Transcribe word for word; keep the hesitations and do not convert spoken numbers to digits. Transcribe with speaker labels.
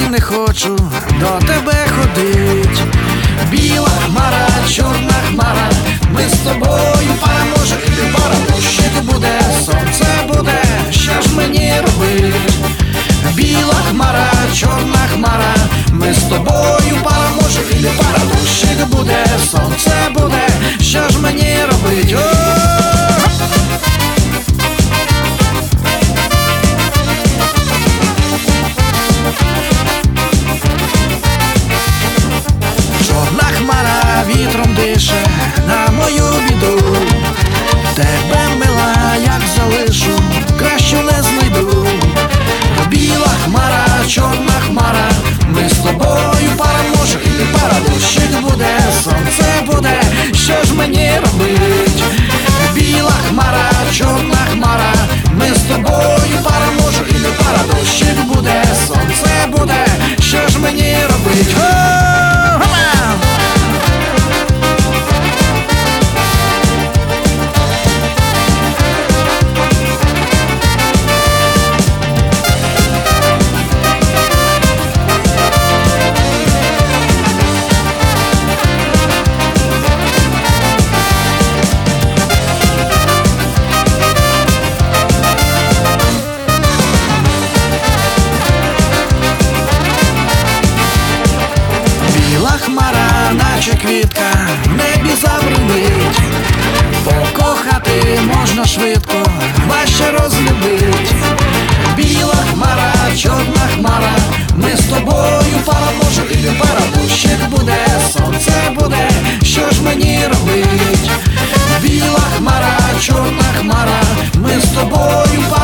Speaker 1: не хочу до тебе ходить. Біла хмара, чорна хмара, ми з тобою пара, може і пара, дощик буде, сонце буде, що ж мені робить? Біла хмара, чорна хмара, ми з тобою пара, може і пара, дощик буде, сонце буде, що ж мені робить? Чорна хмара вітром дише на мою біду. Тебе, мила, як залишу, кращу не знайду. Біла хмара, чорна хмара, ми з тобою пара, може і пара, дощик буде, сонце буде, що ж мені робить? Біла хмара, чорна хмара, ми з тобою пара, може і пара, дощик буде, сонце буде, що ж мені робить? Хмара, наче квітка, в небі забринить. Покохати можна швидко, важче розлюбить. Біла хмара, чорна хмара, ми з тобою пара, може і пара, дощик буде, сонце буде, що ж мені робить? Біла хмара, чорна хмара, ми з тобою пара.